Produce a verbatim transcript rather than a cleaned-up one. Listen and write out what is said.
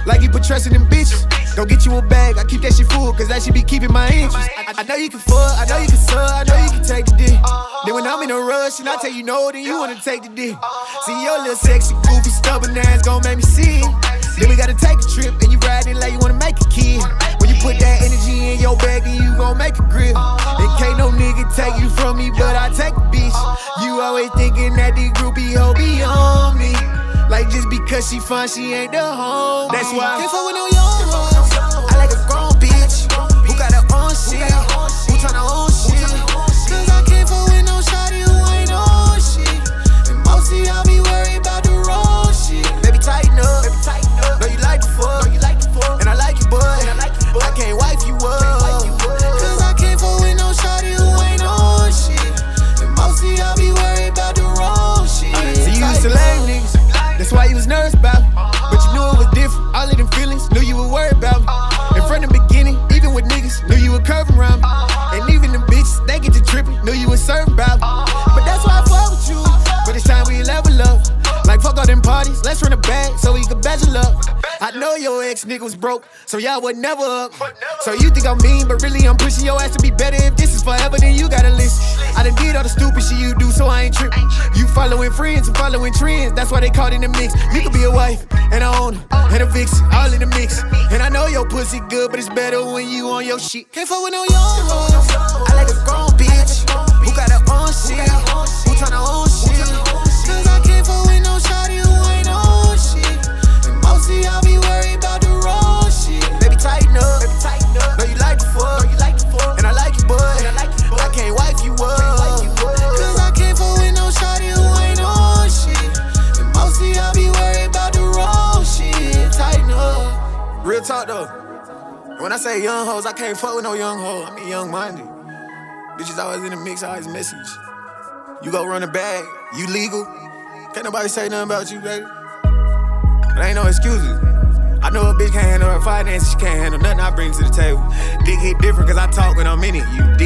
Like you put trust in them bitches. Go get you a bag, I keep that shit full, cause that shit be keeping my interest. I, I know you can fuck, I know you can suck, I know you can take the dick. Then when I'm in a rush and I tell you no, then you wanna take the dick. See your little sexy, goofy, stubborn ass gon' make me see it. Then we gotta take a trip and you ride it like you wanna make a kid. When you put that energy in your bag and you gon' make a grip. And can't no nigga take you from me, but I take a bitch. You always thinking that the groupie hoe be on me. Like just because she fun, she ain't the home. That's why I can't fuck with no young hoes. I like a grown bitch who got her own shit, who tryna own shit. Cause I can't fuck with no shawty who ain't on shit. And mostly I'll be worried about the wrong shit. Baby tighten up, baby tighten up. Know you like the fuck, know you like the fuck. And I like you, but I can't wipe you up. Cause I can't fuck with no shawty who ain't on shit. And mostly I'll be worried about the wrong shit. So you used to lame niggas, that's why you was nervous about me. But you knew it was different, all of them feelings, knew you were worried about me. And from the beginning, even with niggas, knew you were curving around me. And even them bitches, they get to tripping, knew you was serving about me. But that's why I fuck with you, but it's time we level up. Like fuck all them parties, let's run a bag so we can bezel up. I know your ex nigga was broke, so y'all was never up. So you think I'm mean, but really I'm pushing your ass to be better. If this is forever, then you gotta listen. I done did all the stupid shit you do, so I ain't tripping. You following friends and following trends, that's why they caught in the mix. You could be a wife, and a owner, and a vixen, all in the mix. And I know your pussy good, but it's better when you on your shit. Can't fuck with no young hoes. I like a grown bitch who got her own shit, who tryna own shit. Cause I can't fuck with no shawty who ain't on shit. And mostly I'll be worried about the wrong shit. Baby tighten up, baby tighten up. Know you like the fuck, know you like the fuck. And I like you, but I can't wipe you up. Cause I can't fuck with no shawty who ain't on shit. And mostly I'll be worried about the wrong shit. Tighten up. Real talk though. When I say young hoes, I can't fuck with no young hoe. I mean young minded. Bitches always in the mix, always message. You go run a bag, you legal. Can't nobody say nothing about you, baby. There ain't no excuses. I know a bitch can't handle her finances, she can't handle nothing I bring to the table. Dick hit different cause I talk when I'm in it. You